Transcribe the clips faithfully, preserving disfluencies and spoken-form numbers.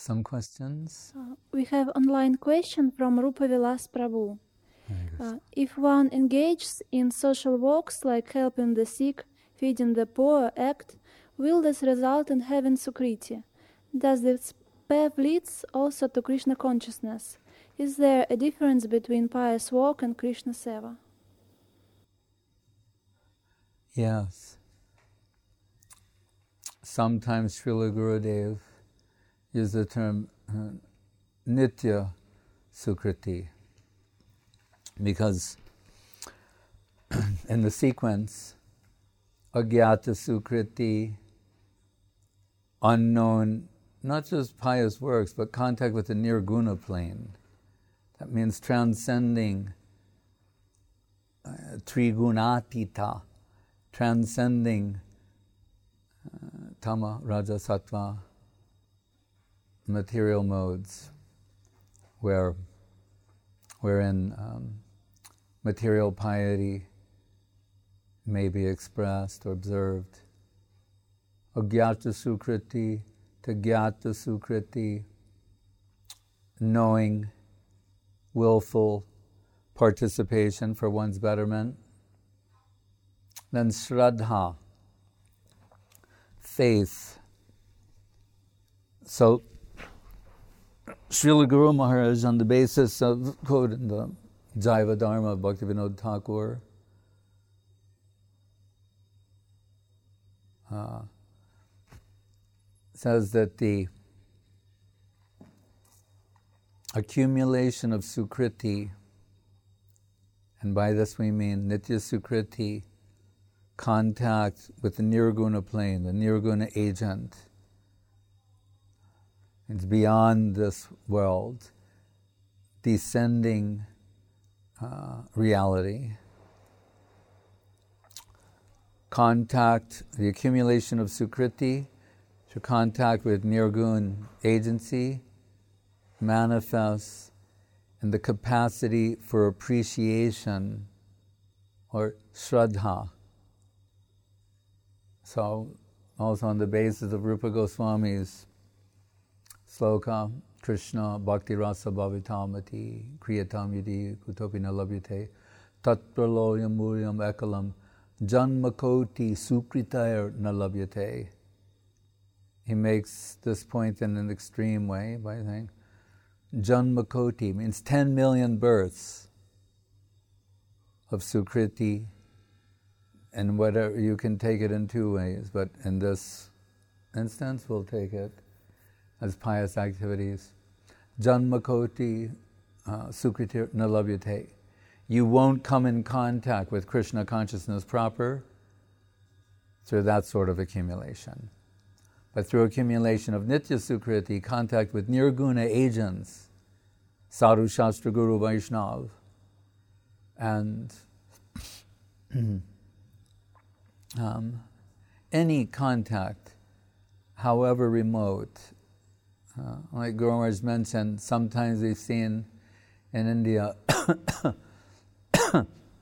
some questions? Uh, we have online question from Rupa Vilas Prabhu. Uh, if one engages in social works like helping the sick, feeding the poor, act, will this result in having Sukriti? Does this path leads also to Krishna consciousness? Is there a difference between pious work and Krishna seva? Yes. Sometimes Srila Gurudev uses the term uh, Nitya Sukriti, because in the sequence, Agyata Sukriti, unknown, not just pious works, but contact with the nirguna plane. That means transcending uh, trigunatita, transcending uh, tama, raja, sattva, material modes, where wherein um, material piety may be expressed or observed. Agyata Sukriti to Gyata Sukriti, knowing, willful participation for one's betterment. Then Shraddha, faith. So, Srila Guru Maharaj, on the basis of quoting the Jaiva Dharma of Bhaktivinoda Thakur, uh, says that the accumulation of Sukriti, and by this we mean Nitya Sukriti, contact with the Nirguna plane, the Nirguna agent. It's beyond this world, descending uh, reality. Contact, the accumulation of Sukriti, through contact with Nirgun agency, manifests in the capacity for appreciation, or Shraddha. So, also on the basis of Rupa Goswami's sloka, Krishna Bhakti Rasa Bhavitamati Kriyatam Yadi Kutopina Labhyate Tatpraloyam Muryam Ekalam Janmakoti Sukritayar Na Labhyate. He makes this point in an extreme way by saying Janmakoti means ten million births of Sukriti, and whatever, you can take it in two ways, but in this instance we'll take it as pious activities. Janmakoti uh, Sukriti na labhyate. You won't come in contact with Krishna consciousness proper through that sort of accumulation. But through accumulation of Nitya Sukriti, contact with Nirguna agents, Sadhu Shastra Guru Vaishnav, and um, any contact, however remote. Uh, like Guru Maharaj mentioned, sometimes we've seen in India uh,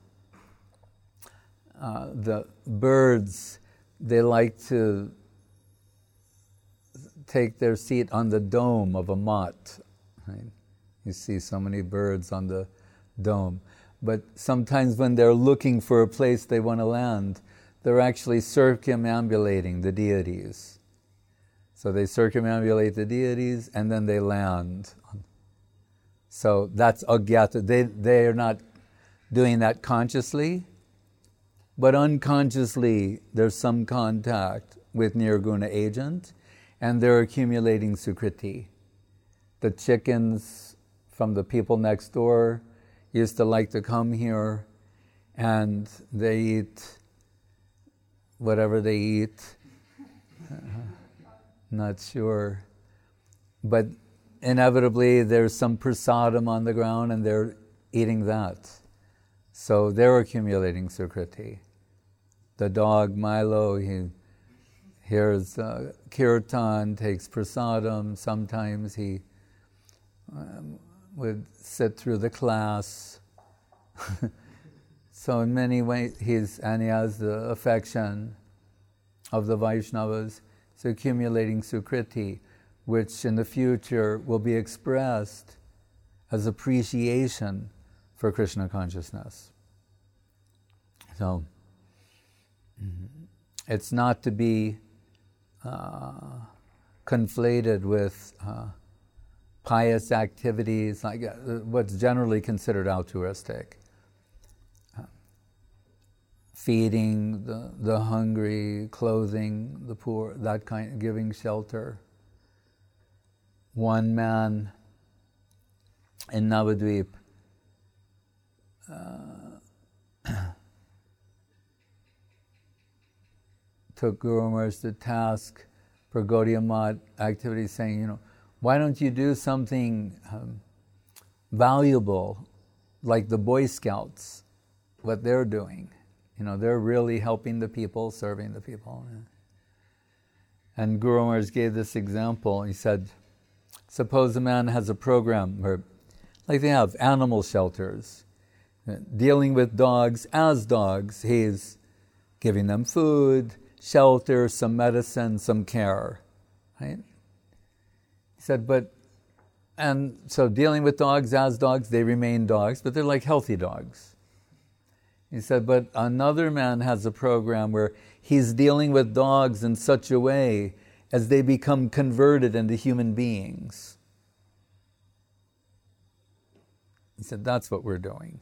the birds, they like to take their seat on the dome of a mat. Right? You see so many birds on the dome. But sometimes when they're looking for a place they want to land, they're actually circumambulating the deities. So they circumambulate the deities and then they land. So that's agyata. They, they are not doing that consciously, but unconsciously there's some contact with Nirguna agent and they're accumulating Sukriti. The chickens from the people next door used to like to come here and they eat whatever they eat. Uh, Not sure. But inevitably there's some prasadam on the ground and they're eating that. So they're accumulating Sukriti. The dog Milo, he hears uh, kirtan, takes prasadam. Sometimes he um, would sit through the class. So in many ways, he's, and he has the affection of the Vaishnavas. So accumulating Sukriti. which in the future will be expressed as appreciation for Krishna consciousness. So, it's not to be uh, conflated with uh, pious activities, like uh, what's generally considered altruistic. Uh, feeding the, the hungry, clothing the poor, that kind, giving shelter. One man in Navadvip uh, took Guru Maharaj to task for Gaudiya Math activities, saying, you know, why don't you do something um, valuable like the Boy Scouts, what they're doing? You know, they're really helping the people, serving the people. And Guru Maharaj gave this example. He said, suppose a man has a program where, like they have animal shelters, dealing with dogs as dogs. He's giving them food, shelter, some medicine, some care, right? He said, but, and so dealing with dogs as dogs, they remain dogs, but they're like healthy dogs. He said, but another man has a program where he's dealing with dogs in such a way as they become converted into human beings. He said, that's what we're doing.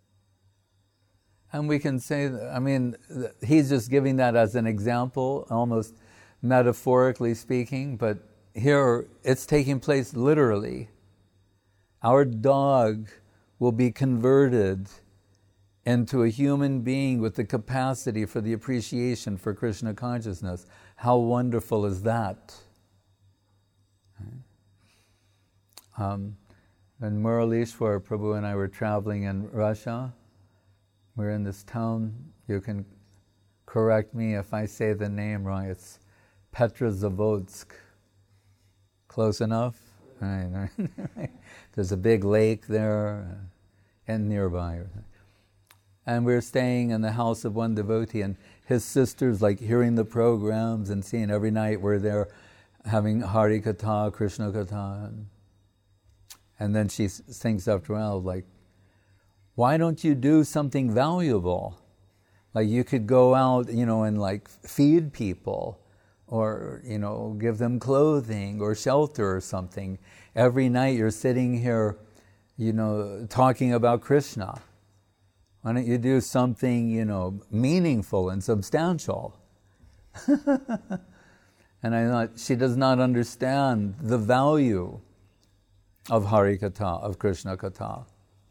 And we can say, I mean, he's just giving that as an example, almost metaphorically speaking, but here it's taking place literally. Our dog will be converted into a human being with the capacity for the appreciation for Krishna consciousness. How wonderful is that? Um, when Muralishwar Prabhu and I were traveling in Russia, we're in this town, you can correct me if I say the name wrong, it's Petrozavodsk. Close enough? Right, right. There's a big lake there and nearby. And we we're staying in the house of one devotee, and his sister's like hearing the programs and seeing every night we're there having Hari Katha, Krishna Katha. And, and then she thinks after a while, like, why don't you do something valuable? Like you could go out, you know, and like feed people, or, you know, give them clothing or shelter or something. Every night you're sitting here, you know, talking about Krishna. Why don't you do something, you know, meaningful and substantial? And I thought, she does not understand the value of Hari Katha, of Krishna Katha.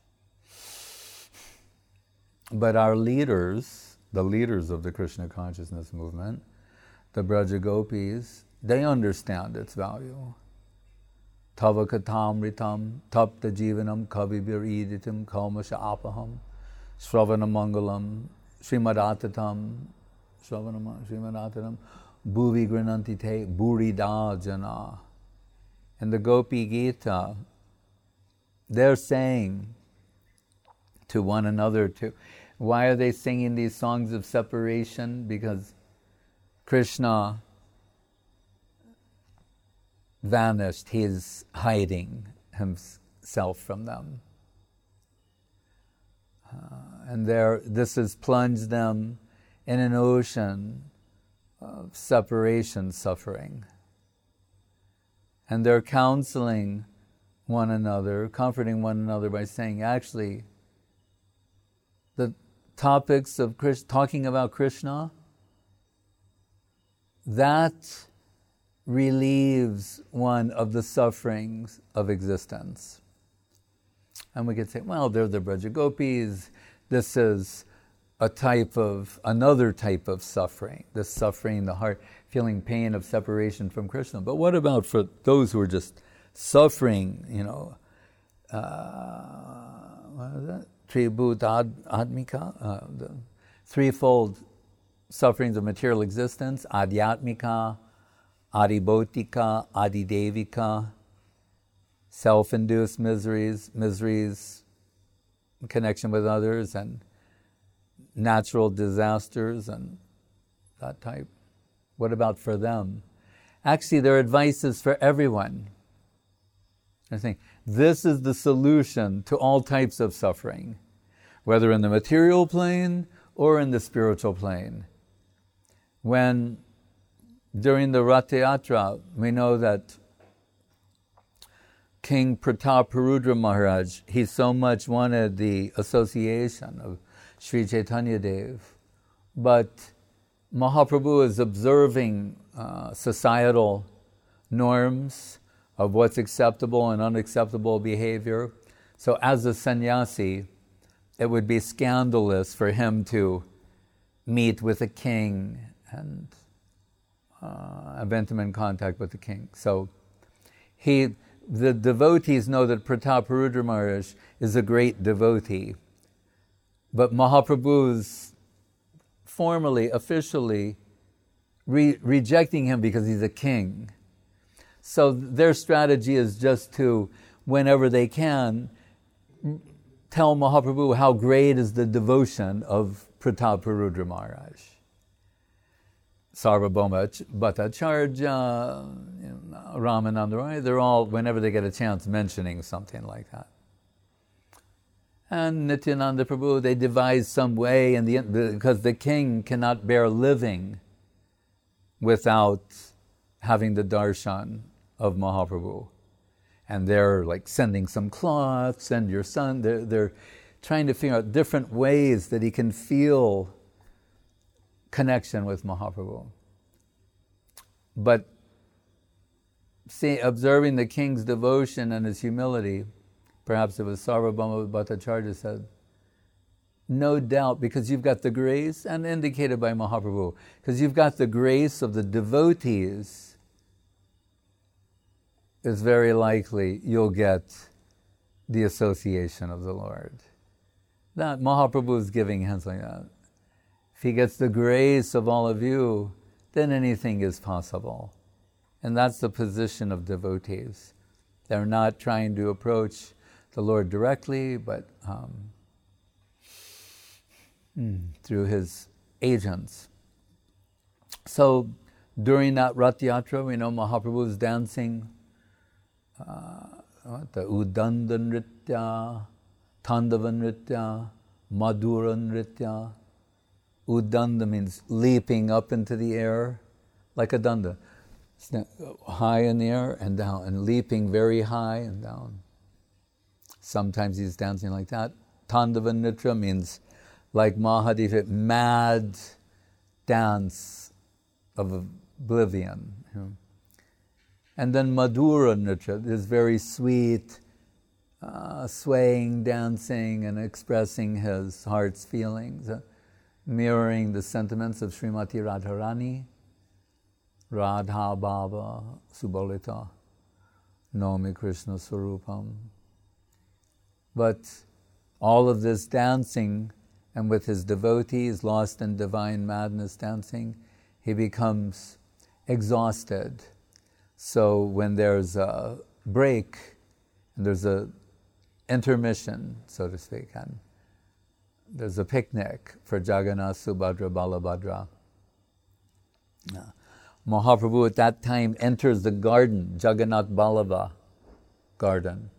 But our leaders, the leaders of the Krishna consciousness movement, the Braja Gopis, they understand its value. Tava katamritam tapta jivanam kavibir iditam kalmasha apaham Sravana Mangalam, Srimadatatam, Srimadatatam, Bhuvi Grananti Te, Burida Jana. In the Gopi Gita, they're saying to one another, to, why are they singing these songs of separation? Because Krishna vanished, he's hiding himself from them. Uh, and there, this has plunged them in an ocean of separation suffering. And they're counseling one another, comforting one another by saying, actually, the topics of Krish, talking about Krishna, that relieves one of the sufferings of existence. And we could say, well, they're the Braja Gopis. This is a type of, another type of suffering. This suffering, the heart, feeling pain of separation from Krishna. But what about for those who are just suffering, you know, uh, what is that? Tribhut Admika, uh, the threefold sufferings of material existence, Adhyatmika, Adibhotika, Adidevika, self-induced miseries, miseries in connection with others, and natural disasters and that type. What about for them? Actually, their advice is for everyone. They're saying, this is the solution to all types of suffering, whether in the material plane or in the spiritual plane. When, during the Rath Yatra, we know that King Prataparudra Maharaj, he so much wanted the association of Sri Chaitanya Dev, but Mahaprabhu is observing uh, societal norms of what's acceptable and unacceptable behavior. So as a sannyasi, it would be scandalous for him to meet with a king and uh, have intimate contact with the king. So he, the devotees know that Prataparudra Maharaj is a great devotee, but Mahaprabhu's formally, officially re- rejecting him because he's a king. So their strategy is just to, whenever they can, tell Mahaprabhu how great is the devotion of Prataparudra Maharaj. Sarvabhauma Bhattacharya, you know, Ramananda Rai, they're all, whenever they get a chance, mentioning something like that. And Nityananda Prabhu, they devise some way, in the, because the king cannot bear living without having the darshan of Mahaprabhu. And they're like sending some cloth, send your son. They're, they're trying to figure out different ways that he can feel connection with Mahaprabhu. But see, observing the king's devotion and his humility, perhaps it was Sarvabhauma Bhattacharya said, no doubt, because you've got the grace, and indicated by Mahaprabhu, because you've got the grace of the devotees, it's very likely you'll get the association of the Lord. That Mahaprabhu is giving hints like that. If he gets the grace of all of you, then anything is possible. And that's the position of devotees. They're not trying to approach the Lord directly, but um, through his agents. So during that Rath Yatra, we know Mahaprabhu is dancing uh, the Udanda Nritya, Tandava Nritya, Madhura Nritya. Udanda means leaping up into the air, like a danda. High in the air and down, and leaping very high and down. Sometimes he's dancing like that. Tandava Nritya means like Mahadev, mad dance of oblivion. You know. And then Madhura Nritya is very sweet, uh, swaying, dancing, and expressing his heart's feelings, uh, mirroring the sentiments of Srimati Radharani, Radha Baba Subolita, Nomi Krishna Swarupam. But all of this dancing, and with his devotees, lost in divine madness dancing, he becomes exhausted. So when there's a break, and there's a intermission, so to speak, and there's a picnic for Jagannath, Subhadra, Balabhadra. Uh, Mahaprabhu at that time enters the garden, Jagannath Balava garden.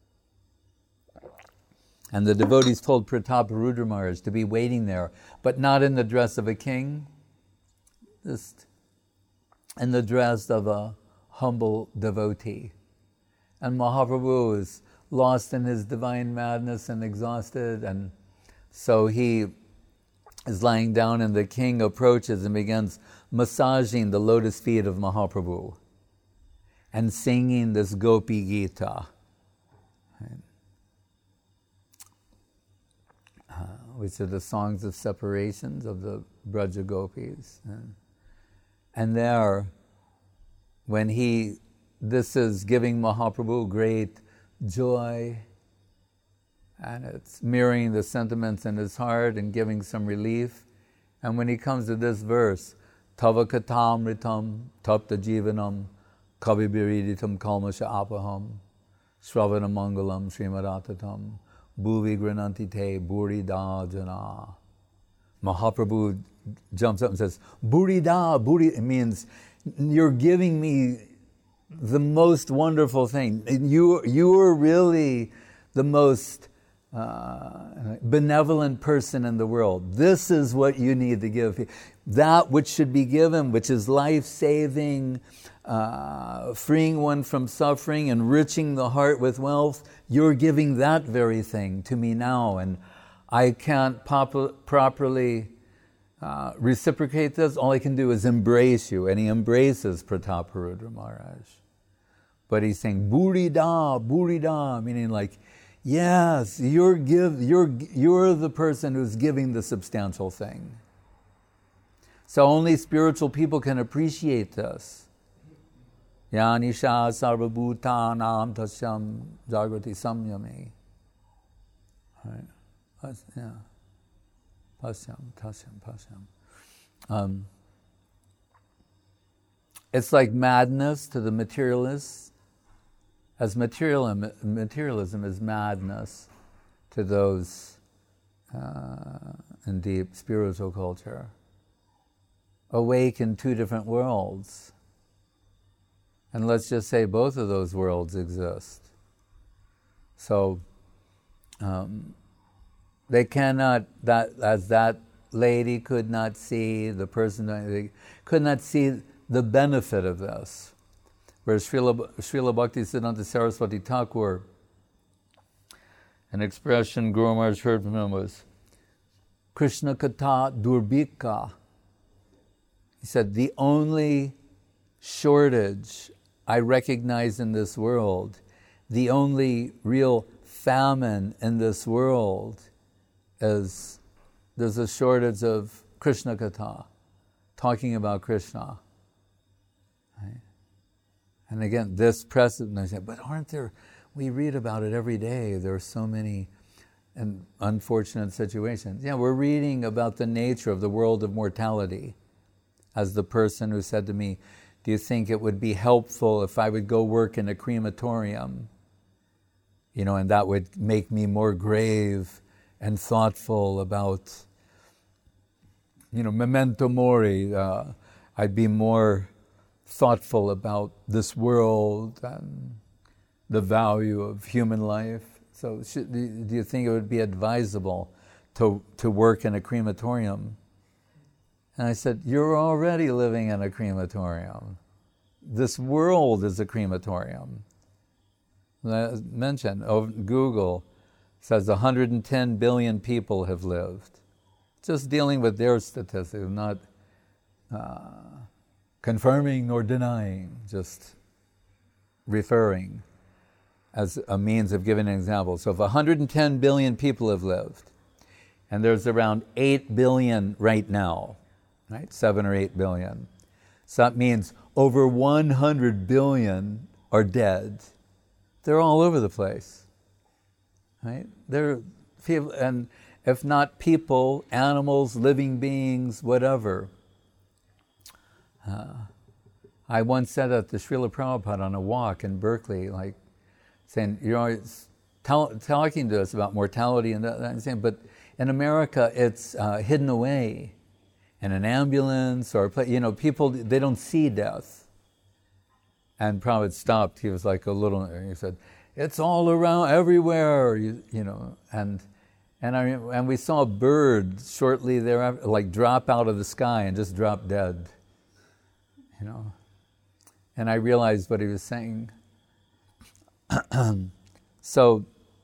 And the devotees told Prataparudra Maharaj to be waiting there, but not in the dress of a king, just in the dress of a humble devotee. And Mahaprabhu is lost in his divine madness and exhausted, and so he is lying down, and the king approaches and begins massaging the lotus feet of Mahaprabhu and singing this Gopi Gita, right? uh, which are the songs of separations of the Braja Gopis. And, and there, when he, this is giving Mahaprabhu great joy, and it's mirroring the sentiments in his heart and giving some relief. And when he comes to this verse, Tava katamritam tapta jivanam kavibiriditam kalmasha apaham Sravana mangalam srimaratatam bhuvi grananti te burida jana. Mahaprabhu jumps up and says, burida, buri, it means, you're giving me the most wonderful thing. You, you are really the most uh, benevolent person in the world. This is what you need to give. That which should be given, which is life-saving, uh, freeing one from suffering, enriching the heart with wealth, you're giving that very thing to me now. And I can't pop- properly uh, reciprocate this. All I can do is embrace you. And he embraces Prataparudra Maharaj. But he's saying, Burida, Burida, meaning like, yes, you're, give, you're, you're the person who's giving the substantial thing. So only spiritual people can appreciate this. Yanisha sarvabhutanam tasyam jagrati samyami. Right? Yeah. Pasyam, tasyam, pasyam. Um, it's like madness to the materialists, as materialism, materialism is madness to those uh, in deep spiritual culture. Awake in two different worlds. And let's just say both of those worlds exist. So, um, they cannot, that as that lady could not see, the person, they could not see the benefit of this. Whereas Srila, Srila Bhaktisiddhanta Saraswati Thakur, an expression Guru Maharaj heard from him was, Krishna Katha Durbhika. He said, the only shortage I recognize in this world, the only real famine in this world is there's a shortage of Krishna Katha, talking about Krishna. Right? And again, this precedent, I said, but aren't there, we read about it every day, there are so many and unfortunate situations. Yeah, we're reading about the nature of the world of mortality. As the person who said to me, do you think it would be helpful if I would go work in a crematorium? You know, and that would make me more grave and thoughtful about, you know, memento mori. Uh, I'd be more thoughtful about this world and the value of human life. So should, do you think it would be advisable to, to work in a crematorium? And I said, you're already living in a crematorium. This world is a crematorium. I mentioned, oh, Google says one hundred ten billion people have lived. Just dealing with their statistics, not uh, confirming nor denying, just referring as a means of giving an example. So if one hundred ten billion people have lived, and there's around eight billion right now, right, seven or eight billion, so that means over one hundred billion are dead. They're all over the place, right? They're, and if not people, animals, living beings, whatever. Uh, I once said that to Srila Prabhupada on a walk in Berkeley, like saying, you're always tell, talking to us about mortality and that, and saying, but in America it's uh, hidden away in an ambulance or, you know, people, they don't see death. And Prabhupada stopped. He was like a little, he said, it's all around, everywhere, you, you know. And and I and we saw a bird shortly thereafter, like drop out of the sky and just drop dead, you know. And I realized what he was saying. So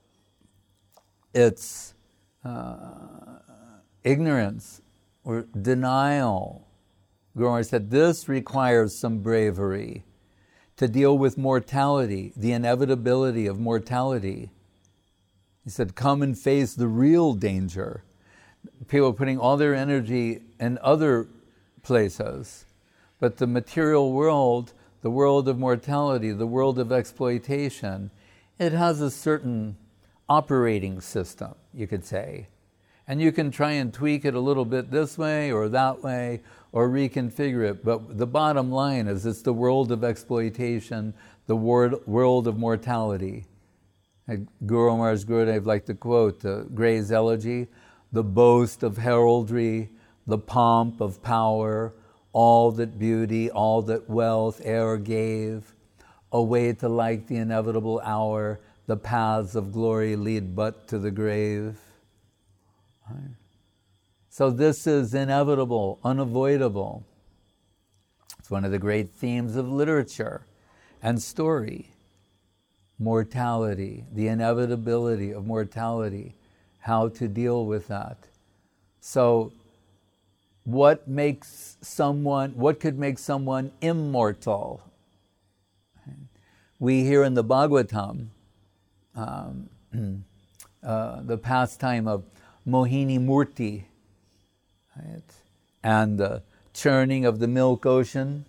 it's uh, ignorance or denial. Guru Maharaj said this requires some bravery to deal with mortality, the inevitability of mortality. He said, come and face the real danger. People are putting all their energy in other places, but the material world, the world of mortality, the world of exploitation, it has a certain operating system, you could say. And you can try and tweak it a little bit this way or that way, or reconfigure it. But the bottom line is it's the world of exploitation, the world, world of mortality. And Guru Maharaj Gurudev liked to quote the Gray's elegy, the boast of heraldry, the pomp of power, all that beauty, all that wealth e'er gave, away to like the inevitable hour, the paths of glory lead but to the grave. Right? So this is inevitable, unavoidable. It's one of the great themes of literature and story. Mortality, the inevitability of mortality, how to deal with that. So what makes someone, what could make someone immortal? We hear in the Bhagavatam, um, uh, the pastime of Mohini Murti, right? And the churning of the milk ocean.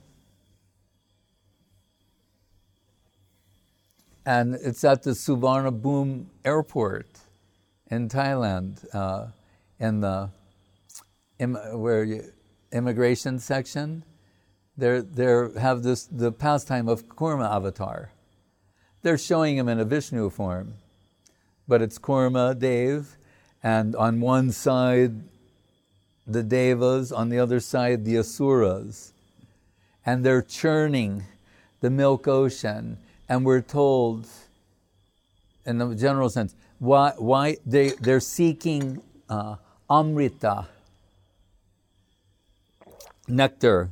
And it's at the Suvarnabhumi airport in Thailand, uh, in the im- where you, immigration section. They they have this the pastime of Kurma avatar. They're showing him in a Vishnu form, but it's Kurma Dev, and on one side the Devas, on the other side the Asuras, and they're churning the milk ocean. And we're told, in the general sense, why why they they're seeking uh, amrita, nectar.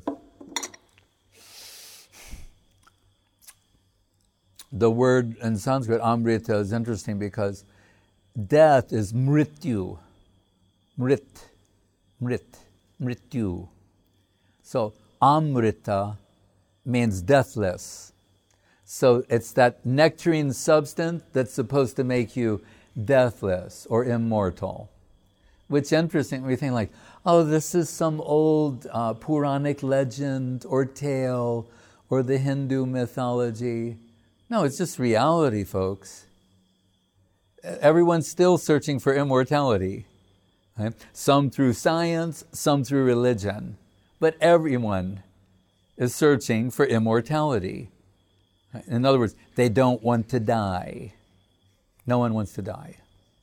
The word in Sanskrit, amrita, is interesting because death is mrityu, mrit, mrit, mrityu. So amrita means deathless. So it's that nectarine substance that's supposed to make you deathless or immortal. Which interesting, we think like, oh, this is some old uh, Puranic legend or tale or the Hindu mythology. No, it's just reality, folks. Everyone's still searching for immortality. Right? Some through science, some through religion. But everyone is searching for immortality. In other words, they don't want to die. No one wants to die.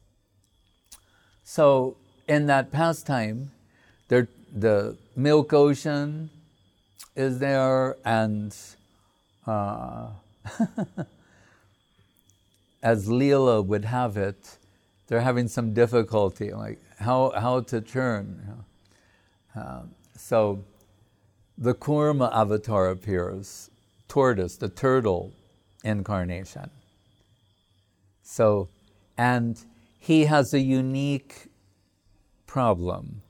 So in that pastime, there, the milk ocean is there, and uh, as Leela would have it, they're having some difficulty, like how how to turn. You know? um, so the Kurma avatar appears. Tortoise, the turtle incarnation. So, and he has a unique problem,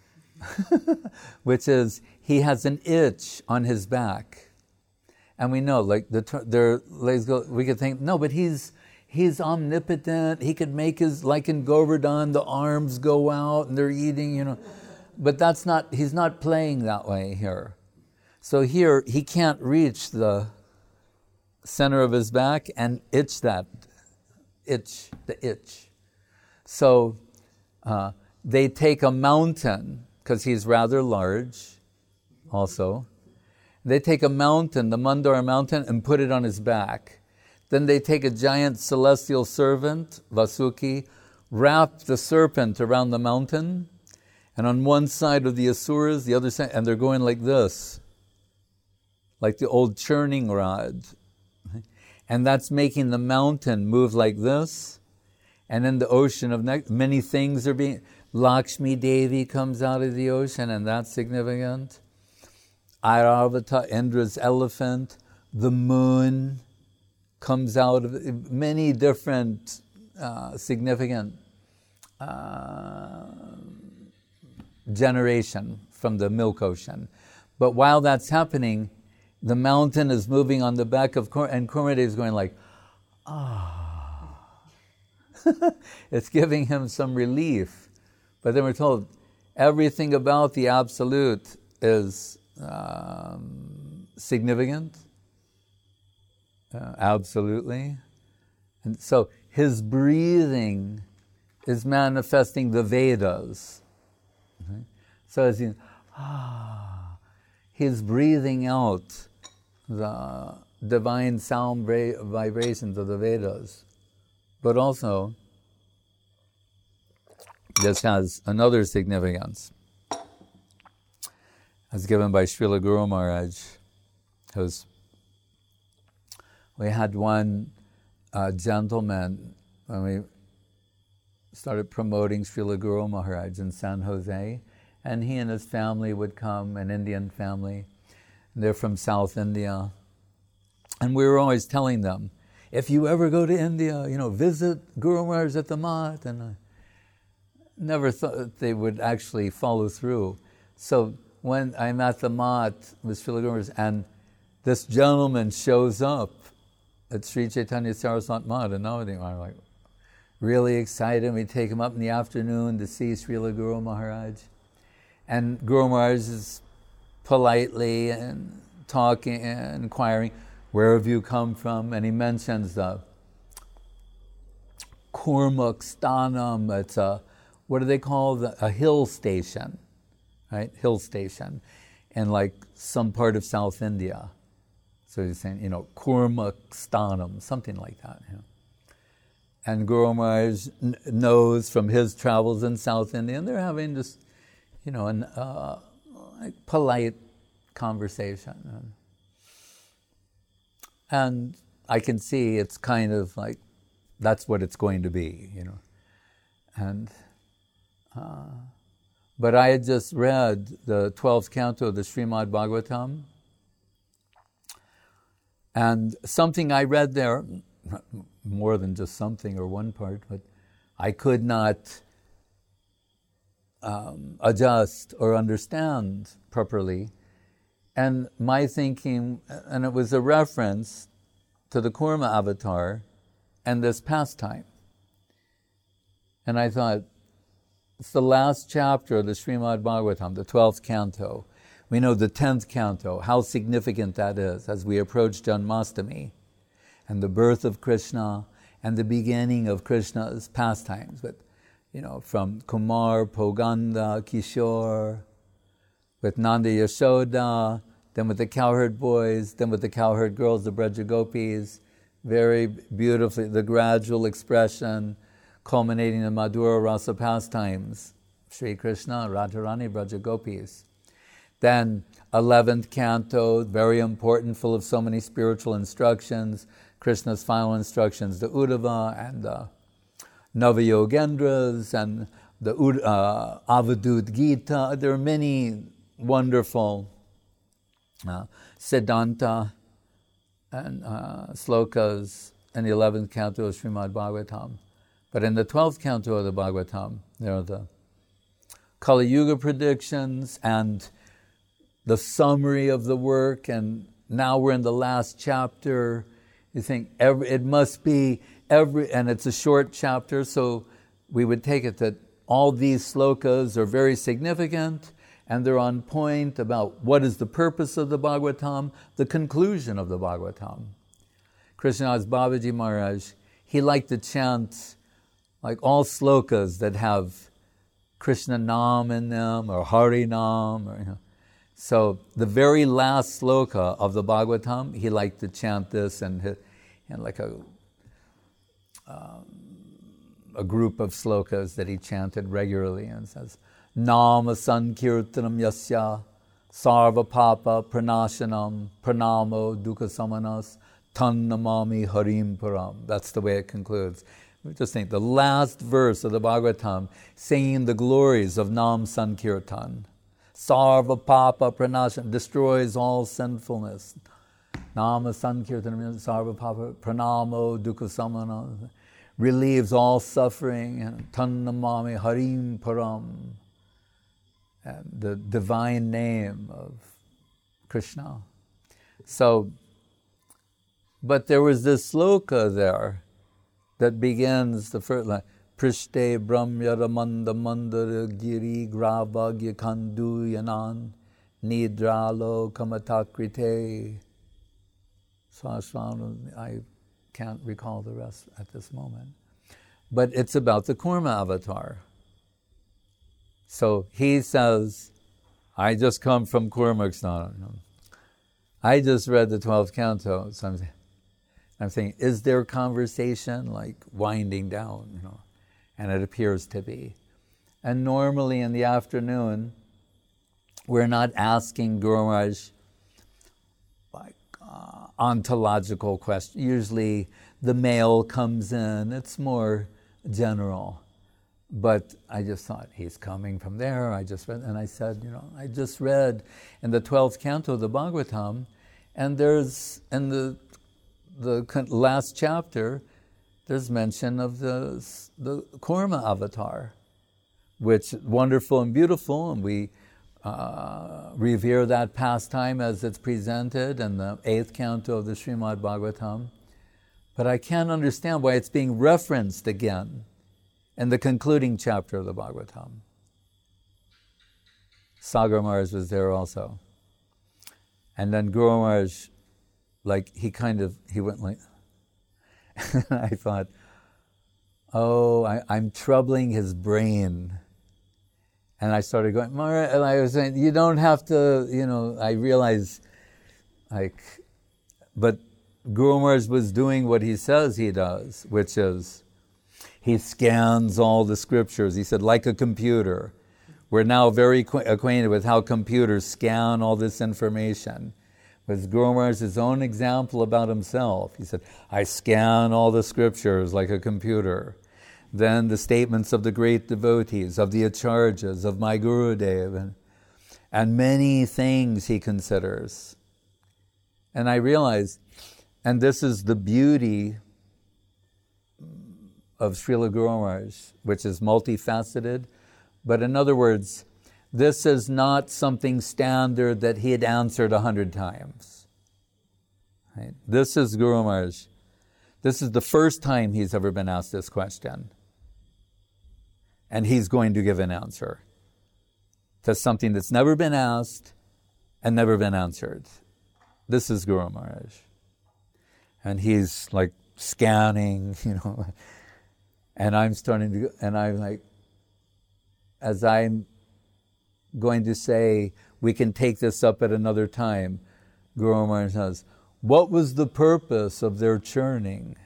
which is he has an itch on his back. And we know, like, the their legs go, we could think, no, but he's he's omnipotent, he could make his, like in Govardhan, the arms go out and they're eating, you know. But that's not, he's not playing that way here. So here, he can't reach the center of his back and itch that, itch, the itch. So uh, they take a mountain, because he's rather large also. They take a mountain, the Mandara mountain, and put it on his back. Then they take a giant celestial serpent, Vasuki, wrap the serpent around the mountain, and on one side of the Asuras, the other side, and they're going like this, like the old churning rod. And that's making the mountain move like this. And in the ocean of ne- many things are being... Lakshmi Devi comes out of the ocean, and that's significant. Airavata, Indra's elephant. The moon comes out of... Many different uh, significant uh, generation from the milk ocean. But while that's happening, the mountain is moving on the back of Kurma, and Kurma is going like, ah. It's giving him some relief. But then we're told everything about the Absolute is um, significant, uh, absolutely. And so his breathing is manifesting the Vedas. Okay? So as he, ah, he's breathing out the divine sound bra- vibrations of the Vedas. But also, this has another significance. was given by Srila Guru Maharaj. It was, we had one uh, gentleman when we started promoting Srila Guru Maharaj in San Jose, and he and his family would come, an Indian family. They're from South India. And we were always telling them, if you ever go to India, you know, visit Guru Maharaj at the Mat. And I never thought they would actually follow through. So when I'm at the Mat with Srila Guru Maharaj, and this gentleman shows up at Sri Chaitanya Saraswat Mat in Navadvip, I'm like, really excited. We take him up in the afternoon to see Srila Guru Maharaj. And Guru Maharaj is politely and talking and inquiring, where have you come from? And he mentions the Kurmak Sthanam. It's a, what do they call the, a hill station, right? Hill station in like some part of South India. So he's saying, you know, Kurmak Sthanam, something like that. You know. And Guru Maharaj n- knows from his travels in South India, and they're having this, you know, an uh, like polite conversation. And I can see it's kind of like, that's what it's going to be, you know. And, uh, but I had just read the twelfth canto of the Srimad Bhagavatam, and something I read there, more than just something or one part, but I could not um, adjust or understand properly. And my thinking, and it was a reference to the Kurma avatar and this pastime. And I thought, it's the last chapter of the Srimad Bhagavatam, the twelfth canto. We know the tenth canto, how significant that is as we approach Janmashtami and the birth of Krishna and the beginning of Krishna's pastimes. But, you know, from Kumar, Poganda, Kishore, with Nanda Yashoda, then with the cowherd boys, then with the cowherd girls, the Braja Gopis, very beautifully, the gradual expression culminating in Madhura Rasa pastimes, Sri Krishna, Radharani, Braja Gopis. Then eleventh canto, very important, full of so many spiritual instructions, Krishna's final instructions, the Uddhava and the Navayogendras and the uh, Avadut Gita. There are many wonderful uh, Siddhanta and uh, slokas in the eleventh canto of Srimad Bhagavatam. But in the twelfth canto of the Bhagavatam, there are the Kali Yuga predictions and the summary of the work, and now we're in the last chapter. You think every, it must be every, and it's a short chapter, so we would take it that all these slokas are very significant, and they're on point about what is the purpose of the Bhagavatam, the conclusion of the Bhagavatam. Krishnadas Babaji Maharaj, he liked to chant like all slokas that have Krishna Nam in them, or Hari Nam, or, you know. So the very last sloka of the Bhagavatam, he liked to chant this, and, and like a um, a group of slokas that he chanted regularly, and says, Nama Sankirtanam Yasya Sarva Papa Pranashanam Pranamo Dukkha Samanas Tan Namami Harim Param. That's the way it concludes. Just think, the last verse of the Bhagavatam, singing the glories of Nam Sankirtan. Sarva Papa Pranashanam, destroys all sinfulness. Nama Sankirtanam Sarva Papa Pranamo Dukkha Samana, relieves all suffering. And Tan Namami Harim Param, and the divine name of Krishna. So, but there was this sloka there that begins the first line, Prishte Brahmyara Manda Mandara Giri Gravagya Kandu Yanan Nidralo Kamatakrite. Swaswana, I can't recall the rest at this moment. But it's about the Kurma avatar. So he says, I just come from Kurmaksthana. I just read the twelfth canto, so I'm, I'm thinking, is there conversation like winding down, you know? And it appears to be. And normally in the afternoon, we're not asking Guru Maharaj like uh, ontological questions. Usually the mail comes in, it's more general. But I just thought, he's coming from there. I just read, and I said, you know, I just read in the twelfth canto of the Bhagavatam, and there's, in the the last chapter, there's mention of the, the Kurma avatar, which is wonderful and beautiful, and we uh, revere that pastime as it's presented in the eighth canto of the Srimad Bhagavatam. But I can't understand why it's being referenced again in the concluding chapter of the Bhagavatam. Sagar Maharaj was there also. And then Guru Maharaj, like, he kind of, he went like, I thought, oh, I, I'm troubling his brain. And I started going, Maharaj, and I was saying, you don't have to, you know, I realized, like, but Guru Maharaj was doing what he says he does, which is, he scans all the scriptures. He said, like a computer. We're now very acquainted with how computers scan all this information. With Guru Maharaj's own example about himself. He said, I scan all the scriptures like a computer. Then the statements of the great devotees, of the Acharyas, of my Gurudev, and, and many things he considers. And I realized, and this is the beauty of Srila Guru Maharaj, which is multifaceted. But in other words, this is not something standard that he had answered a hundred times. Right? This is Guru Maharaj. This is the first time he's ever been asked this question. And he's going to give an answer to something that's never been asked and never been answered. This is Guru Maharaj. And he's like scanning, you know, and I'm starting to, and I'm like, as I'm going to say, we can take this up at another time, Guru Maharaj says, what was the purpose of their churning?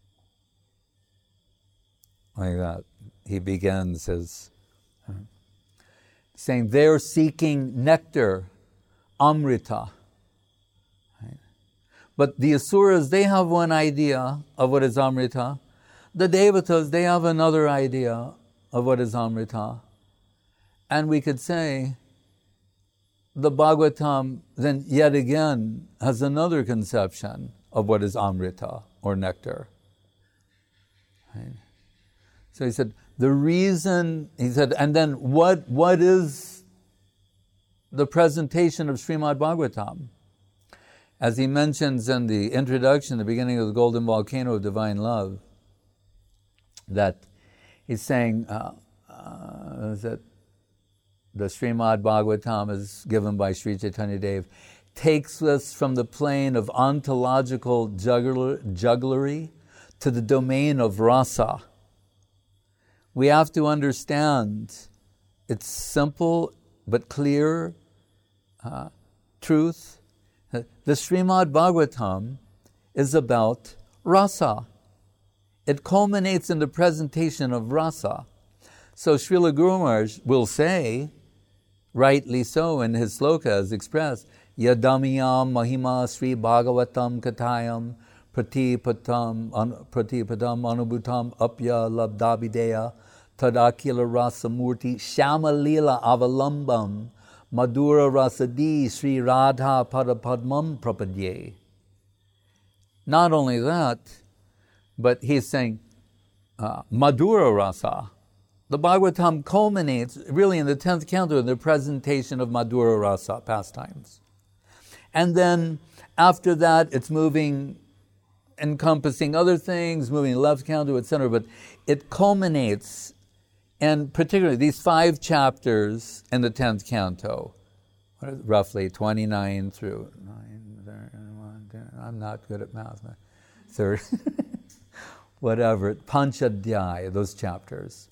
Like that. He begins his, uh, saying they're seeking nectar, amrita. Right? But the asuras, they have one idea of what is amrita. The devatas, they have another idea of what is amrita. And we could say, the Bhagavatam then yet again has another conception of what is amrita or nectar. Right? So he said, the reason, he said, and then what what is the presentation of Srimad Bhagavatam? As he mentions in the introduction, the beginning of the Golden Volcano of Divine Love, that he's saying uh, uh, that the Srimad Bhagavatam is given by Sri Chaitanya Dev, takes us from the plane of ontological juggler, jugglery to the domain of rasa. We have to understand it's simple but clear uh, truth. The Srimad Bhagavatam is about rasa. It culminates in the presentation of rasa. So Srila Guru Maharaj will say, rightly so in his sloka as expressed, Yadamiyam Mahima Sri Bhagavatam Katayam Pratipadam Pratipadam Anubhutam Apya Labdabideya Tadakila Rasa Murti Shamalila Avalambam Madhura Rasadi Sri Radha Padapadmam Prapadye. Not only that, but he's saying uh, Madhura Rasa. The Bhagavatam culminates really in the tenth canto in the presentation of Madhura Rasa pastimes. And then after that, it's moving, encompassing other things, moving left canto, et cetera. But it culminates, and particularly these five chapters in the tenth canto, roughly twenty-nine through nine, I'm not good at math, thirty, whatever, Panchadhyaya, those chapters.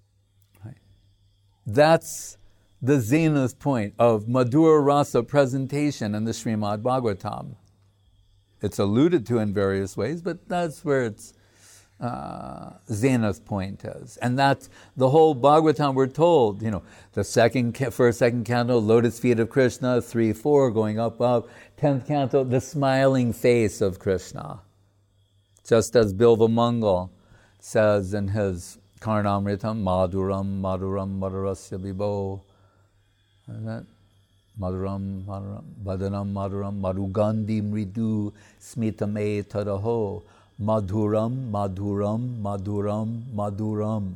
That's the zenith point of Madhura Rasa presentation in the Srimad Bhagavatam. It's alluded to in various ways, but that's where it's uh, zenith point is. And that's the whole Bhagavatam. We're told, you know, the second, first, second canto, lotus feet of Krishna, three, four, going up, up. Tenth canto, the smiling face of Krishna. Just as Bilva Mangal says in his Karnamritam, Madhuram, Madhuram, Madhurasya Vibho. Isn't that? Madhuram, Madhuram, Badanam, Madhuram, Madhugandhi Mridu, Smitame Tadaho. Madhuram, Madhuram, Madhuram, Madhuram.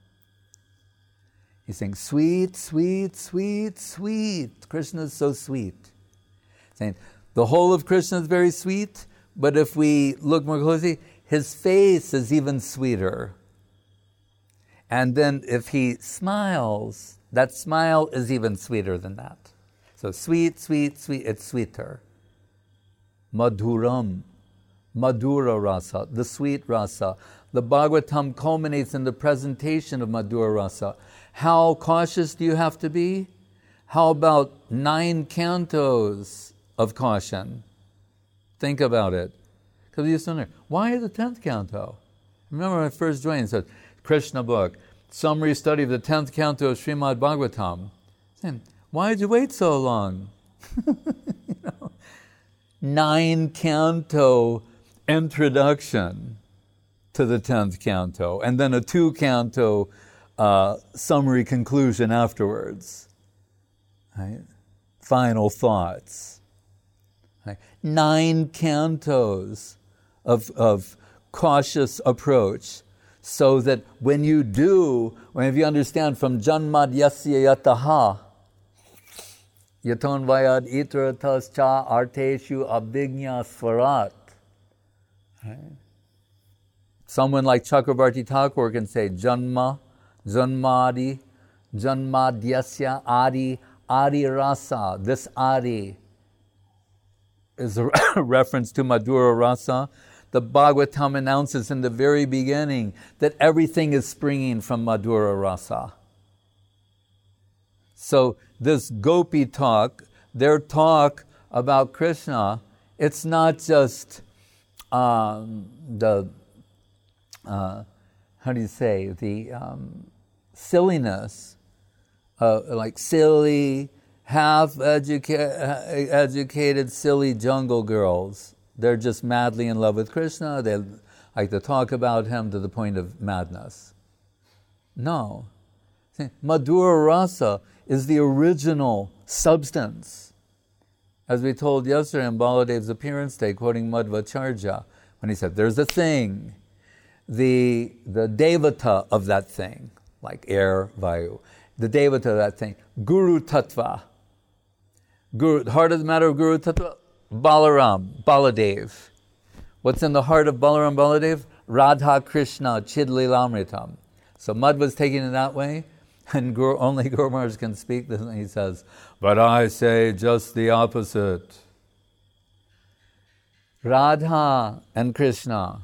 He's saying, sweet, sweet, sweet, sweet. Krishna is so sweet. Saying, the whole of Krishna is very sweet, but if we look more closely, his face is even sweeter. And then if he smiles, that smile is even sweeter than that. So sweet, sweet, sweet, it's sweeter. Madhuram, Madhura Rasa, the sweet rasa. The Bhagavatam culminates in the presentation of Madhura Rasa. How cautious do you have to be? How about nine cantos of caution? Think about it. Because you used to wonder, why the tenth canto? Remember when I first joined, it said, Krishna book, summary study of the tenth canto of Srimad Bhagavatam. Saying, why did you wait so long? You know, nine canto introduction to the tenth canto, and then a two canto uh, summary conclusion afterwards. Right? Final thoughts. Right? Nine cantos of, of cautious approach, so that when you do, when you understand from Janmad Yasya Yataha, Yaton Vayad Itratas Cha Arteshu Abhignya Swarat. Right? Someone like Chakravarti Thakur can say Janma, Janmadi, Janmadyasya Adi, Adi Rasa. This Adi is a reference to Madhura Rasa. The Bhagavatam announces in the very beginning that everything is springing from Madhura Rasa. So this gopi talk, their talk about Krishna, it's not just um, the, uh, how do you say, the um, silliness, uh, like silly, half-educated, educated, silly jungle girls. They're just madly in love with Krishna. They like to talk about him to the point of madness. No. See, Madhura Rasa is the original substance. As we told yesterday in Baladev's appearance day, quoting Madhvacharya, when he said, there's a thing, the, the devata of that thing, like air, vayu, the devata of that thing, Guru Tattva. Guru, the heart of the matter of Guru Tattva, Balaram, Baladev. What's in the heart of Balaram, Baladev? Radha Krishna, Chidlilamritam. So Madhva's taking it that way, and Guru, only Guru Maharaj can speak this, and he says, but I say just the opposite. Radha and Krishna.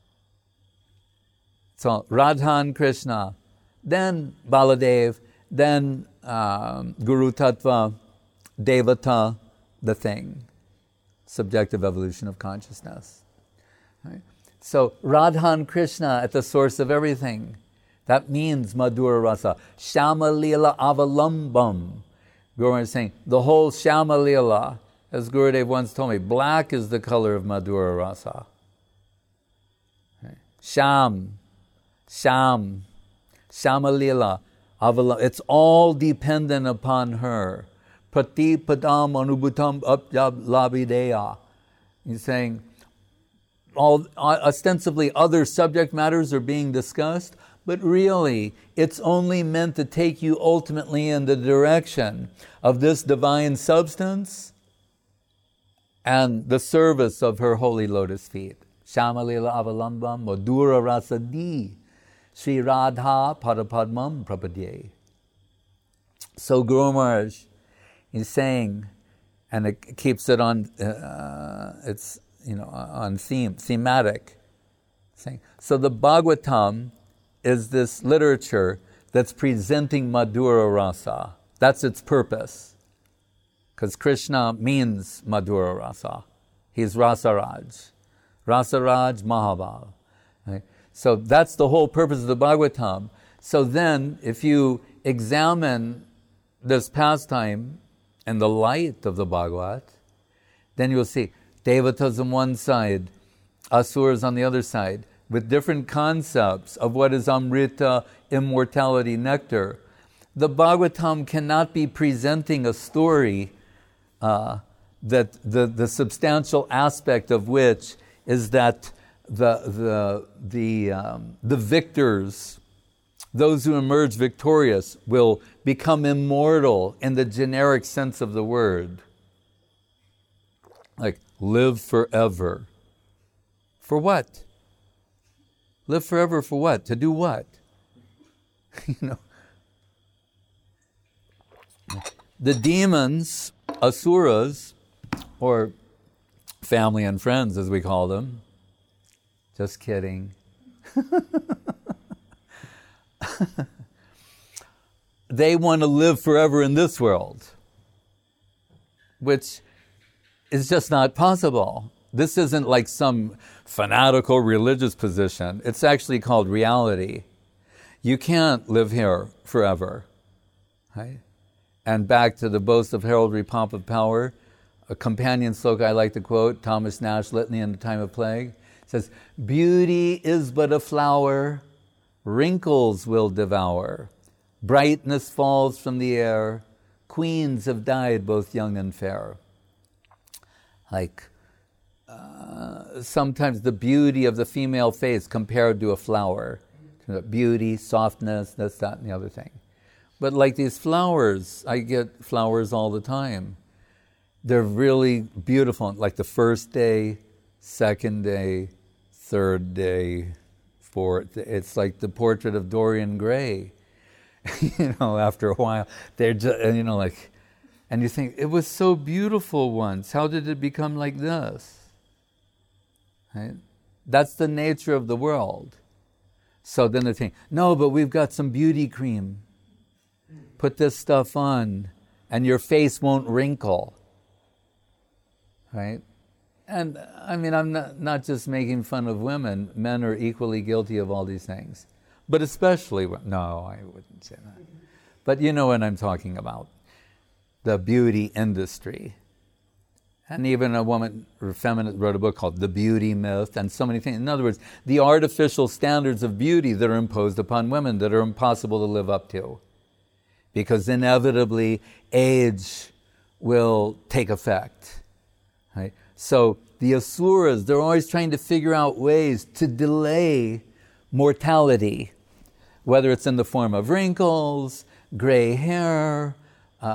So Radha and Krishna, then Baladev, then um, Guru Tattva, Devata, the thing. Subjective evolution of consciousness. Right? So Radha and Krishna at the source of everything. That means Madhura Rasa. Shama Lila Avalambam. Guru is saying, the whole Shama Lila, as Gurudev once told me, black is the color of Madhura Rasa. Right? Sham, Sham, Shama Lila, Avalam. It's all dependent upon her. Prati Padam Anubhutam Apjab Labideya. He's saying, all ostensibly other subject matters are being discussed, but really, it's only meant to take you ultimately in the direction of this divine substance and the service of her holy lotus feet. Shamalila Avalambam Madhura Rasadi Sri Radha Padapadmam Prapadye. So Guru Maharaj is saying, and it keeps it on, uh, it's you know on theme, thematic. Saying, so the Bhagavatam is this literature that's presenting Madhura Rasa. That's its purpose. Because Krishna means Madhura Rasa. He's Rasaraj. Rasaraj Mahabal. Right? So that's the whole purpose of the Bhagavatam. So then, if you examine this pastime in the light of the Bhagavat, then you'll see Devatas on one side, Asuras on the other side, with different concepts of what is Amrita, immortality, nectar. The Bhagavatam cannot be presenting a story uh, that the, the substantial aspect of which is that the the the um, the victors, those who emerge victorious, will become immortal in the generic sense of the word. Like, live forever. For what? Live forever for what? To do what? You know. The demons, asuras, or family and friends as we call them, just kidding. They want to live forever in this world, which is just not possible. This isn't like some fanatical religious position. It's actually called reality. You can't live here forever. Right? And back to the boast of heraldry, pomp of power, a companion sloka I like to quote, Thomas Nash, Litany in the Time of Plague, says, beauty is but a flower, wrinkles will devour. Brightness falls from the air, queens have died both young and fair. Like, uh, sometimes the beauty of the female face compared to a flower. Beauty, softness, this, that, and the other thing. But like these flowers, I get flowers all the time. They're really beautiful. Like the first day, second day, third day, fourth. It's like the portrait of Dorian Gray. You know, after a while, they're just, you know, like, and you think, it was so beautiful once. How did it become like this? Right? That's the nature of the world. So then they think, no, but we've got some beauty cream. Put this stuff on, and your face won't wrinkle. Right? And I mean, I'm not, not just making fun of women. Men are equally guilty of all these things. But especially, no, I wouldn't say that. But you know what I'm talking about. The beauty industry. And even a woman, or feminist, wrote a book called The Beauty Myth, and so many things. In other words, the artificial standards of beauty that are imposed upon women that are impossible to live up to. Because inevitably, age will take effect. Right? So the asuras, they're always trying to figure out ways to delay mortality, whether it's in the form of wrinkles, gray hair, uh,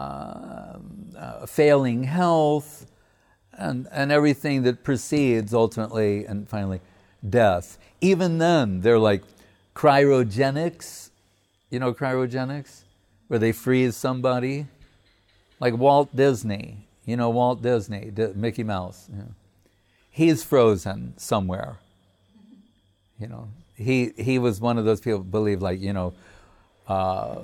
uh, failing health, and, and everything that precedes ultimately and finally death. Even then, they're like cryogenics. You know cryogenics? Where they freeze somebody. Like Walt Disney. You know Walt Disney, D- Mickey Mouse. You know. He's frozen somewhere. You know, he he was one of those people who believe, like, you know, uh,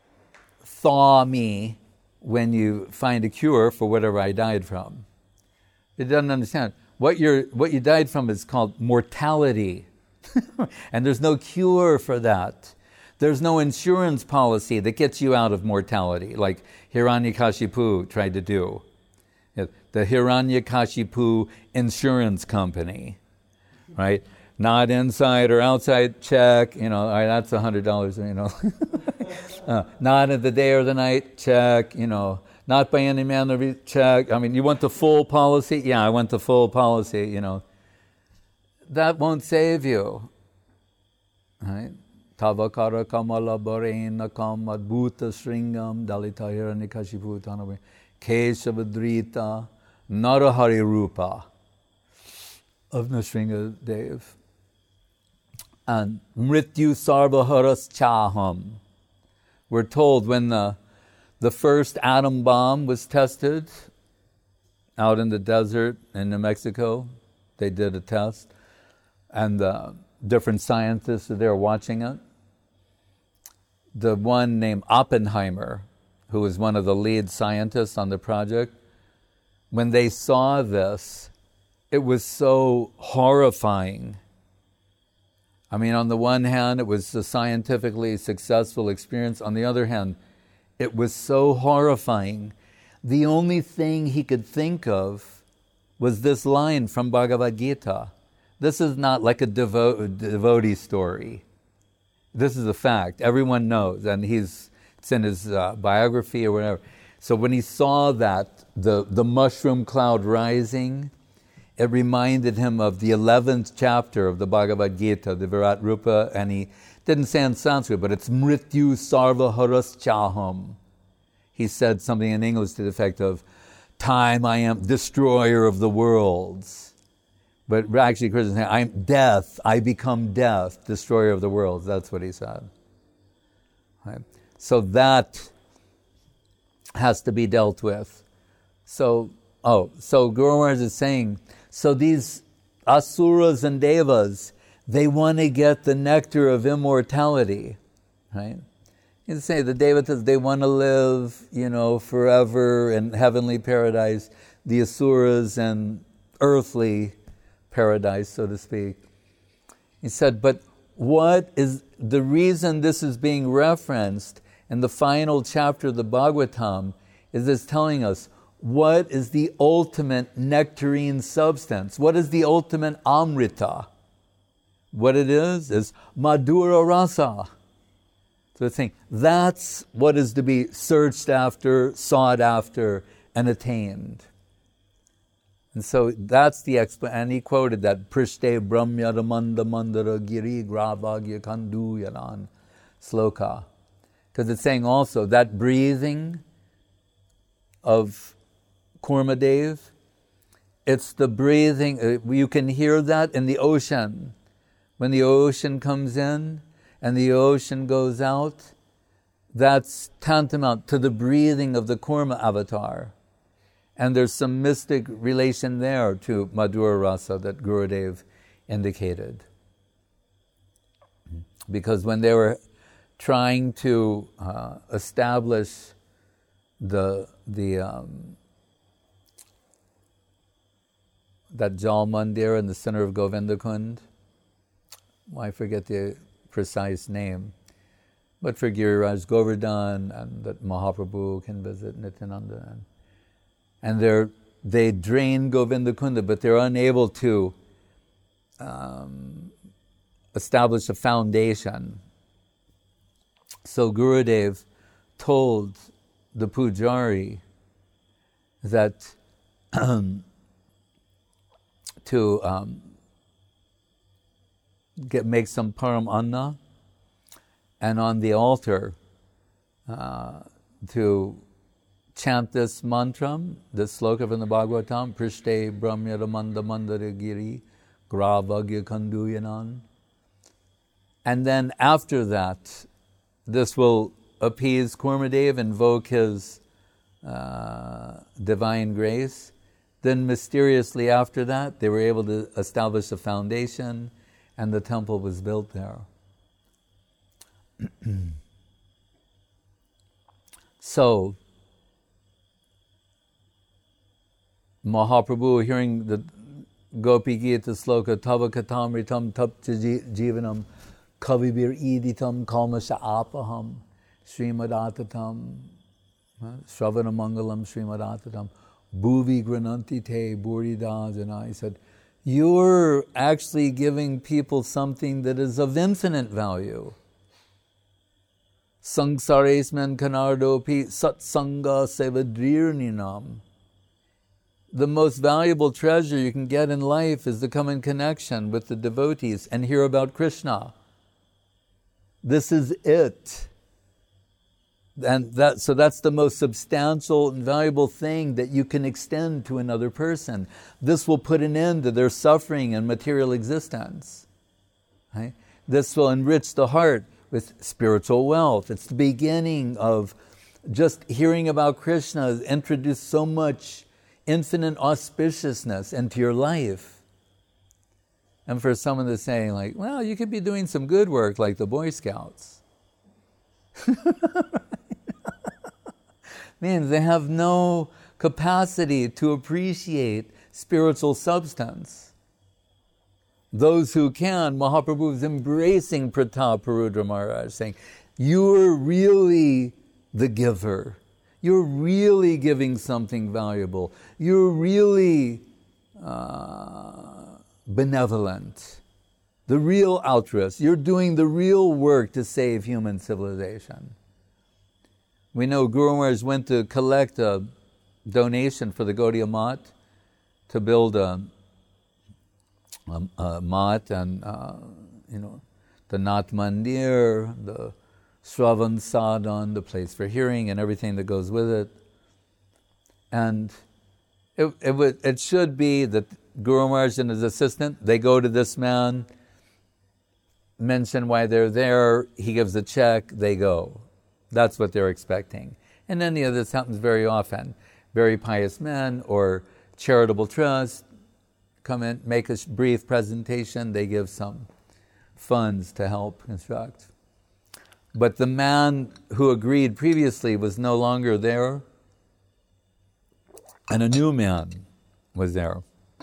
thaw me when you find a cure for whatever I died from. It doesn't understand. What you're what you died from is called mortality. And there's no cure for that. There's no insurance policy that gets you out of mortality, like Hiranyakashipu tried to do. The Hiranyakashipu Insurance Company, right? Not inside or outside, check, you know, all right, that's one hundred dollars, you know. uh, not in the day or the night, check, you know. Not by any manner, check. I mean, you want the full policy? Yeah, I want the full policy, you know. That won't save you, right? Tavakara kamala barena kamad bhuta sringam dalita hiranyakashipu tanave keshavadrita narahari rupa of Nrsimha Dev. And mrityu sarvaharas chaham. We're told when the the first atom bomb was tested out in the desert in New Mexico, they did a test, and the different scientists are there watching it. The one named Oppenheimer, who was one of the lead scientists on the project, when they saw this, it was so horrifying I mean, on the one hand, it was a scientifically successful experience. On the other hand, it was so horrifying. The only thing he could think of was this line from Bhagavad Gita. This is not like a devo- devotee story. This is a fact. Everyone knows, and he's it's in his uh, biography or whatever. So when he saw that, the, the mushroom cloud rising, it reminded him of the eleventh chapter of the Bhagavad Gita, the Virat Rupa, and he didn't say in Sanskrit, but it's Mrityu Sarva Haras Chaham. He said something in English to the effect of, time I am destroyer of the worlds. But actually Krishna said, I'm death, I become death, destroyer of the worlds. That's what he said. Right? So that has to be dealt with. So, oh, so Guru Maharaj is saying, so these asuras and devas, they want to get the nectar of immortality, right? You say the devatas, they want to live, you know, forever in heavenly paradise. The asuras and earthly paradise, so to speak. He said, but what is the reason this is being referenced in the final chapter of the Bhagavatam is it's telling us what is the ultimate nectarine substance? What is the ultimate amrita? What it is, is madhura rasa. So it's saying that's what is to be searched after, sought after, and attained. And so that's the explanation. And he quoted that Prishte Brahmya Ramanda Mandara Giri Gravagya Kandu Yanan sloka. Because it's saying also that breathing of Kurmadev, it's the breathing, uh, you can hear that in the ocean. When the ocean comes in and the ocean goes out, that's tantamount to the breathing of the Kurma avatar. And there's some mystic relation there to Madhura Rasa that Gurudev indicated. Because when they were trying to uh, establish the the um, that Jal Mandir in the center of Govindakund, well, I forget the precise name, but for Giriraj Govardhan, and that Mahaprabhu can visit Nityananda, and, and they're, they drain Govindakunda, but they're unable to um, establish a foundation. So Gurudev told the Pujari that to um, get make some param anna, and on the altar uh, to chant this mantra, this sloka from the Bhagavatam, Prishte Brahmya Ramanda Mandara Giri Gravagya Kanduyanan. And then after that, this will appease Kurmadev, invoke his uh, divine grace. Then mysteriously after that, they were able to establish a foundation, and the temple was built there. So, Mahaprabhu, hearing the Gopi Gita sloka, Tava Katamritam Tapcha Jivanam Kavibir Iditam Kalmasha Apaham Srimad-Atatam Shravana Mangalam Srimad-Atatam Bhuvi Grananti Te Buridajana. He said, you're actually giving people something that is of infinite value. Sangsaresman Kanardopi Satsanga Sevadrirninam. The most valuable treasure you can get in life is to come in connection with the devotees and hear about Krishna. This is it. And that, so that's the most substantial and valuable thing that you can extend to another person. This will put an end to their suffering and material existence. Right? This will enrich the heart with spiritual wealth. It's the beginning of just hearing about Krishna has introduced so much infinite auspiciousness into your life. And for someone to say, like, well, you could be doing some good work like the Boy Scouts. Means they have no capacity to appreciate spiritual substance. those who can, Mahaprabhu is embracing Pratap Rudra Maharaj, saying, you're really the giver. You're really giving something valuable. You're really uh, benevolent. The real altruist. You're doing the real work to save human civilization. We know Guru Maharaj went to collect a donation for the Gaudiya Math to build a, a, a Math and, uh, you know, the Nath Mandir, the Shravan Sadhan, the place for hearing and everything that goes with it. And it, it, would, it should be that Guru Maharaj and his assistant, they go to this man, mention why they're there, he gives a check, they go. That's what they're expecting. And any of this happens very often. Very pious men or charitable trust come in, make a brief presentation, they give some funds to help construct. But the man who agreed previously was no longer there, and a new man was there.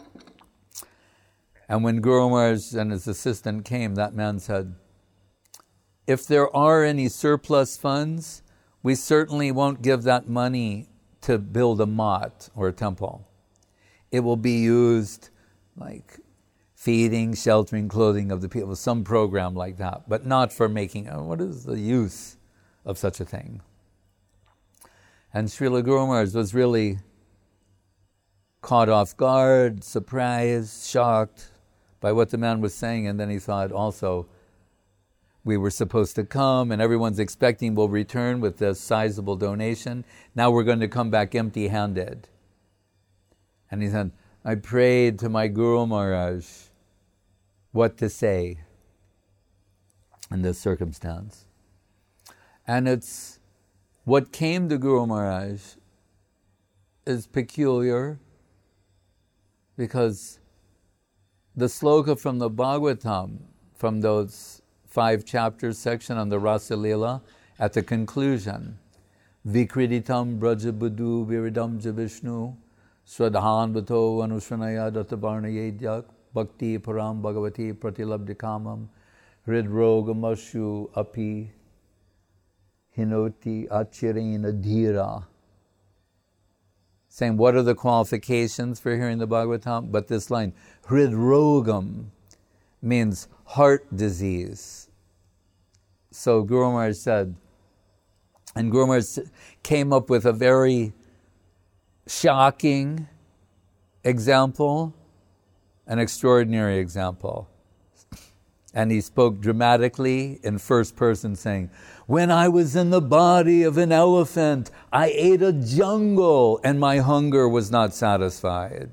And when Guru Maharaj and his assistant came, that man said, if there are any surplus funds, we certainly won't give that money to build a math or a temple. It will be used like feeding, sheltering, clothing of the people, some program like that, but not for making, oh, what is the use of such a thing? And Srila Guru Maharaj was really caught off guard, surprised, shocked by what the man was saying, and then he thought also, we were supposed to come and everyone's expecting we'll return with this sizable donation. Now we're going to come back empty-handed. And he said, I prayed to my Guru Maharaj what to say in this circumstance. And it's what came to Guru Maharaj is peculiar because the sloka from the Bhagavatam, from those five chapters section on the Rasa Leela, at the conclusion, Vikriditam Brajabudu Viridam Javishnu Swadhan Vato Anushanaya Databarna Yedyak Bhakti Param Bhagavati Pratilabdikamam Hridrogamashu Api Hinoti Achirena Dhira. Saying, what are the qualifications for hearing the Bhagavatam? But this line, Hridrogam, means heart disease. So Guru Maharaj said, and Guru Maharaj came up with a very shocking example, an extraordinary example. And he spoke dramatically in first person saying, when I was in the body of an elephant, I ate a jungle and my hunger was not satisfied.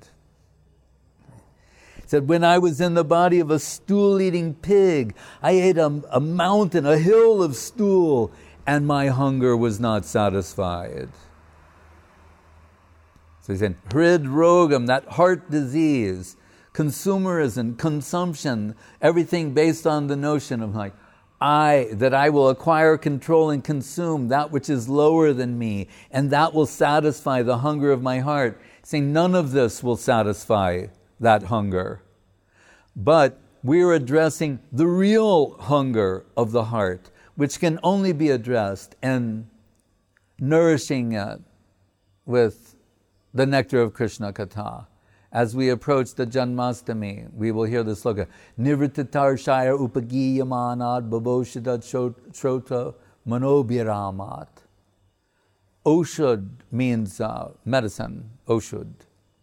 He said, when I was in the body of a stool-eating pig, I ate a, a mountain, a hill of stool, and my hunger was not satisfied. So he said, Hridrogam, that heart disease, consumerism, consumption, everything based on the notion of like, I, that I will acquire, control, and consume that which is lower than me, and that will satisfy the hunger of my heart. Saying none of this will satisfy that hunger. But we're addressing the real hunger of the heart, which can only be addressed and nourishing it with the nectar of Krishna Katha. As we approach the Janmashtami, we will hear the sloka, Nivrittatar Shaya Upagiyamanad Baboshidat Shrota Manobhiramat. Oshud means uh, medicine, Oshud.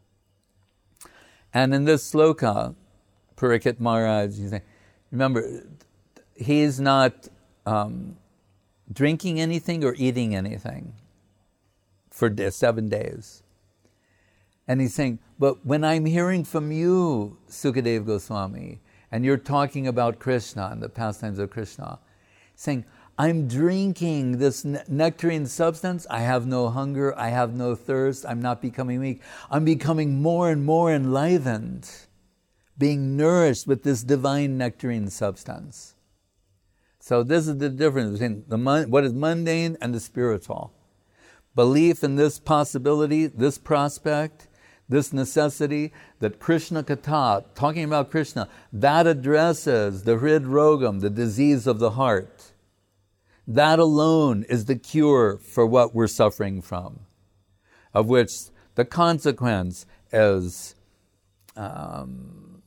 And in this sloka, Parikshit Maharaj, he's saying, remember, he's not um, drinking anything or eating anything for seven days. And he's saying, but when I'm hearing from you, Sukadeva Goswami, and you're talking about Krishna and the pastimes of Krishna, saying, I'm drinking this nectarine substance, I have no hunger, I have no thirst, I'm not becoming weak, I'm becoming more and more enlivened, being nourished with this divine nectarine substance. So this is the difference between the what is mundane and the spiritual. Belief in this possibility, this prospect, This necessity that Krishna Katha, talking about Krishna, that addresses the Hrid Rogam, the disease of the heart. That alone is the cure for what we're suffering from, of which the consequence is um,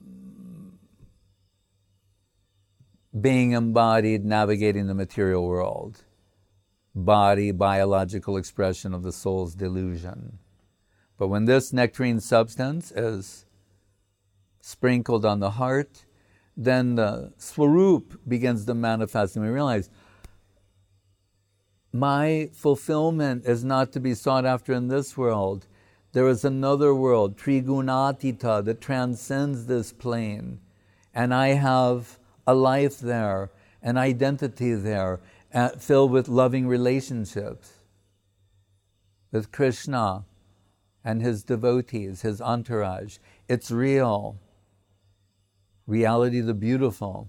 being embodied, navigating the material world. Body, biological expression of the soul's delusion. But when this nectarine substance is sprinkled on the heart, then the Swarup begins to manifest, and we realize my fulfillment is not to be sought after in this world. There is another world, Trigunatita, that transcends this plane, and I have a life there, an identity there, uh, filled with loving relationships with Krishna and his devotees, his entourage. It's real. Reality the beautiful.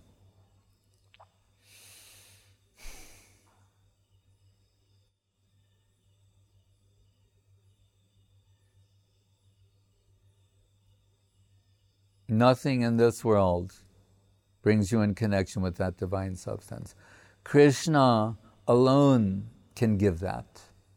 Nothing in this world brings you in connection with that divine substance. Krishna alone can give that.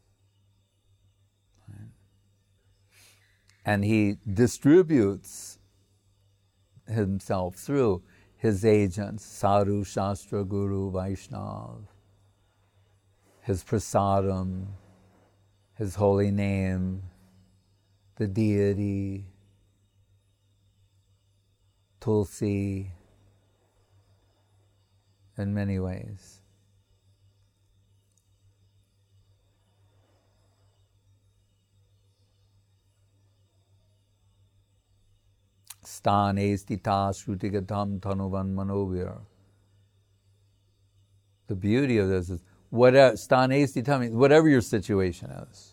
And he distributes himself through his agents, Sadhu, Shastra, Guru, Vaishnav, his prasadam, his holy name, the deity, Tulsi, in many ways. Sthane stita shrutigatam tanuvan manovir. The beauty of this is, whatever, sthane stita means whatever your situation is.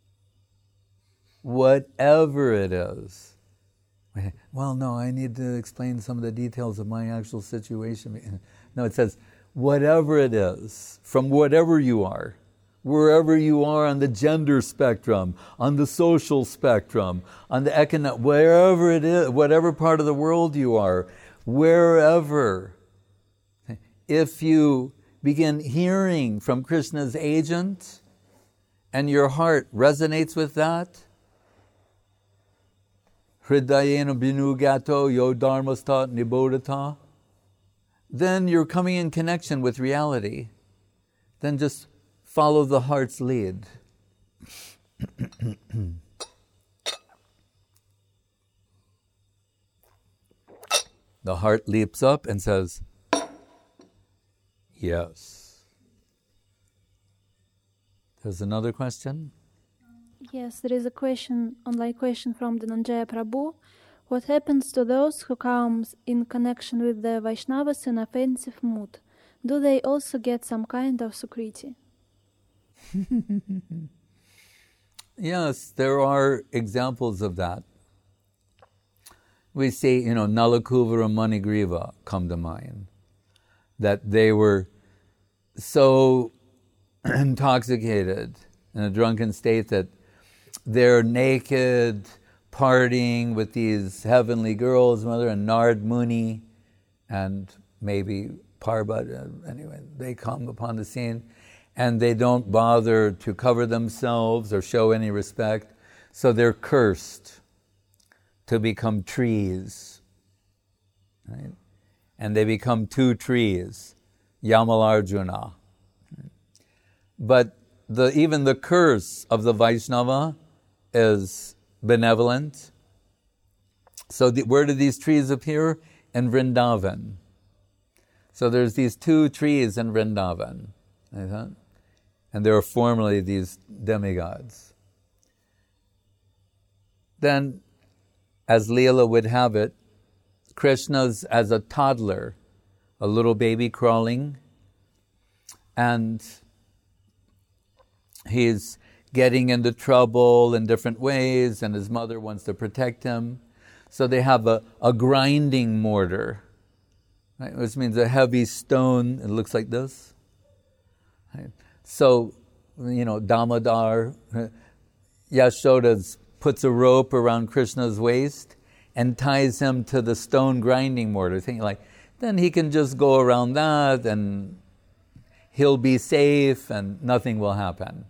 Whatever it is. Well, no, I need to explain some of the details of my actual situation. No, it says, whatever it is, from whatever you are, wherever you are on the gender spectrum, on the social spectrum, on the economic, wherever it is, whatever part of the world you are, wherever, if you begin hearing from Krishna's agent and your heart resonates with that, Hridayena binugato yo dharmastat nibodhata, then you're coming in connection with reality. Then just follow the heart's lead. The heart leaps up and says, yes. There's another question? Yes, there is a question, online question from Dhananjaya Prabhu. What happens to those who come in connection with the Vaishnavas in offensive mood? Do they also get some kind of sukriti? Yes, there are examples of that. We see, you know, Nalakuvara and Manigriva come to mind. That they were so intoxicated in a drunken state that they're naked, partying with these heavenly girls, Mother and Nard Muni, and maybe Parvati. Anyway, they come upon the scene, and they don't bother to cover themselves or show any respect, so they're cursed to become trees, right? And they become two trees, Yamalarjuna. But the, even the curse of the Vaishnava is benevolent. So the, where do these trees appear? In Vrindavan. So there's these two trees in Vrindavan. And there were formerly these demigods. Then, as Leela would have it, Krishna's as a toddler, a little baby crawling, and he's getting into trouble in different ways, and his mother wants to protect him. So they have a, a grinding mortar, right? Which means a heavy stone. It looks like this. Right? So, you know, Damodar, Yashoda's puts a rope around Krishna's waist and ties him to the stone grinding mortar, thinking like, then he can just go around that and he'll be safe and nothing will happen.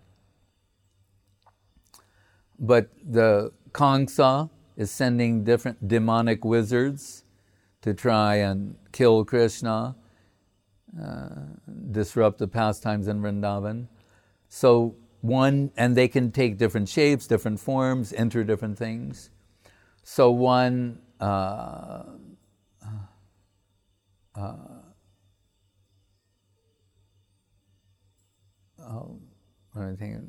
But the Kamsa is sending different demonic wizards to try and kill Krishna, uh, disrupt the pastimes in Vrindavan. So one, and they can take different shapes, different forms, enter different things. So one, uh, uh, oh, what am I thinking?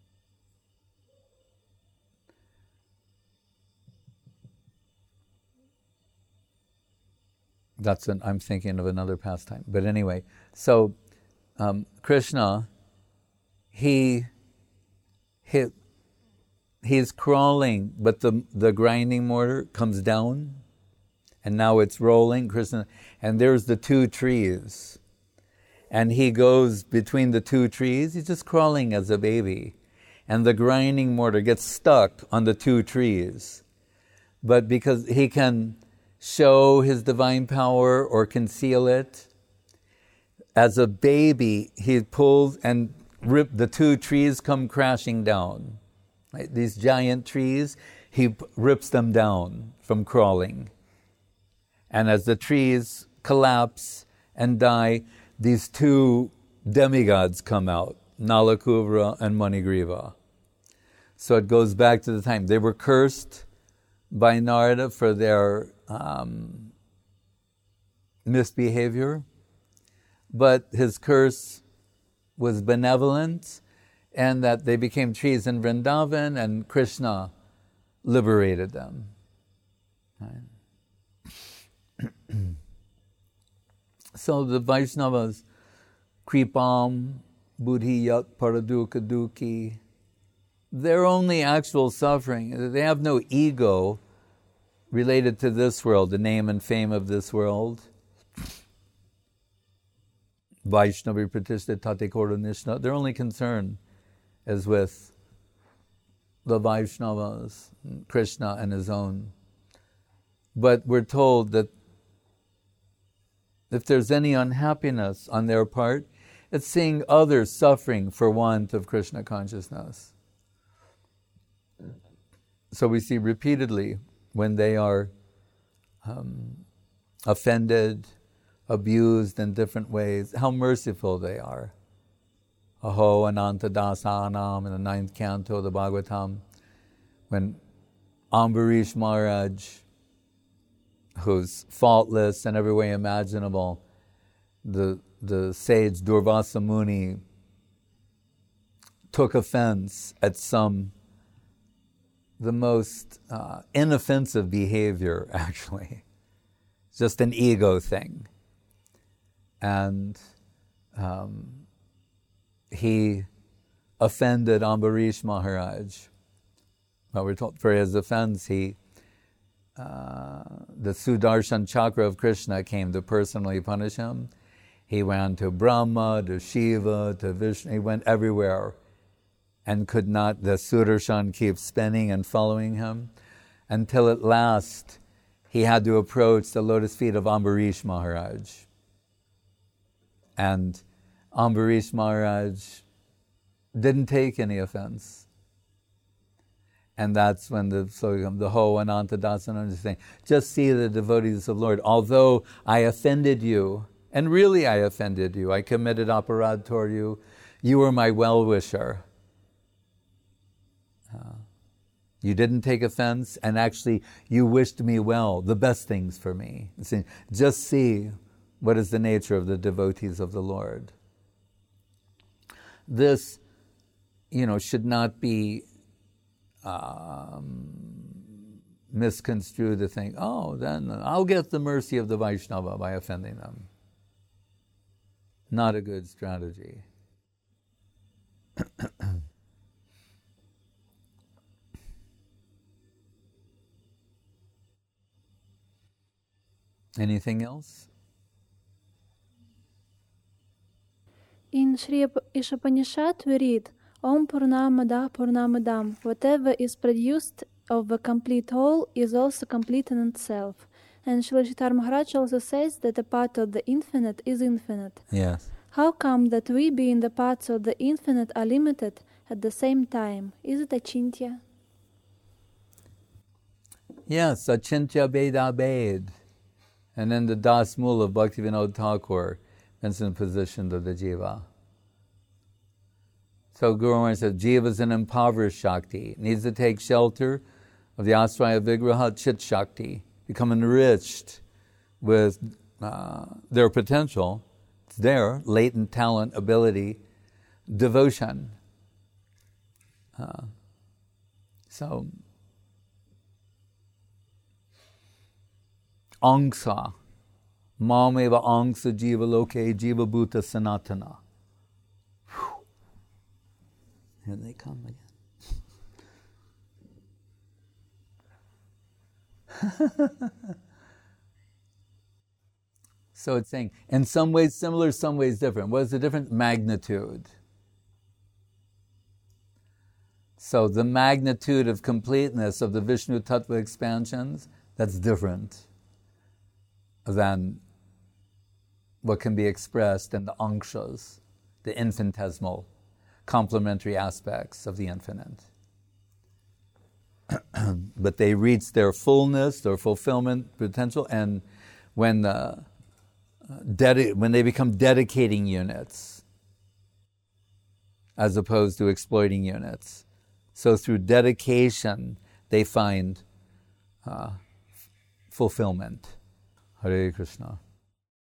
That's an, I'm thinking of another pastime. But anyway, so um, Krishna, he, he he's crawling, but the the grinding mortar comes down, and now it's rolling. Krishna, and there's the two trees, and he goes between the two trees. He's just crawling as a baby, and the grinding mortar gets stuck on the two trees, but because he can show his divine power or conceal it, as a baby, he pulls and rip, the two trees come crashing down. Right? These giant trees, he p- rips them down from crawling. And as the trees collapse and die, these two demigods come out, Nalakuvra and Manigriva. So it goes back to the time. They were cursed by Narada for their um, misbehavior, but his curse was benevolent, and that they became trees in Vrindavan, and Krishna liberated them. Right? So the Vaishnavas, Kripam, Buddhiyat, Paraduka Duki, their only actual suffering, they have no ego related to this world, the name and fame of this world. Vaishnavi Pratishta Tate Koronishna, their only concern is with the Vaishnavas, Krishna and his own. But we're told that if there's any unhappiness on their part, it's seeing others suffering for want of Krishna consciousness. So we see repeatedly when they are um, offended, abused in different ways, how merciful they are. Aho Ananta Dasanam in the ninth canto of the Bhagavatam, when Ambarish Maharaj, who's faultless in every way imaginable, the, the sage Durvasa Muni took offense at some the most uh, inoffensive behavior, actually. It's just an ego thing. And um, he offended Ambarish Maharaj. Well, we're told for his offense, he, uh, the Sudarshan Chakra of Krishna came to personally punish him. He went to Brahma, to Shiva, to Vishnu. He went everywhere, and could not, the Sudarshan keep spinning and following him, until at last he had to approach the lotus feet of Ambarish Maharaj. And Ambarish Maharaj didn't take any offense. And that's when the slogan, the Ho Ananta Dasana is saying, just see the devotees of the Lord. Although I offended you, and really I offended you, I committed aparad toward you, you were my well-wisher. Uh, you didn't take offense, and actually you wished me well, the best things for me. See, just see what is the nature of the devotees of the Lord. This, you know, should not be um, misconstrued to think, oh, then I'll get the mercy of the Vaishnava by offending them. Not a good strategy. Anything else? In Sri Ishopanishad we read, Om Purnamada Purnamidam, whatever is produced of the complete whole is also complete in itself. And Srila Chaitanya Maharaj also says that a part of the infinite is infinite. Yes. How come that we, being the parts of the infinite, are limited at the same time? Is it achintya? Yes, achintya beda bed. And then the Das Mula of Bhaktivinoda Thakur mentions the position of the jiva. So Guru Maharaj says, jiva is an impoverished Shakti. It needs to take shelter of the Asraya Vigraha Chit Shakti, become enriched with uh, their potential. It's there, latent talent, ability, devotion. Uh, so, angsa, mameva angsa jiva loke jiva bhuta sanatana. Whew. Here they come again. So it's saying, in some ways similar, some ways different. What is the difference? Magnitude. So the magnitude of completeness of the Vishnu Tattva expansions, that's different than what can be expressed in the angshas, the infinitesimal, complementary aspects of the infinite. But they reach their fullness, their fulfillment potential, and when the Dedi- when they become dedicating units as opposed to exploiting units. So through dedication, they find uh, f- fulfillment. Hare Krishna.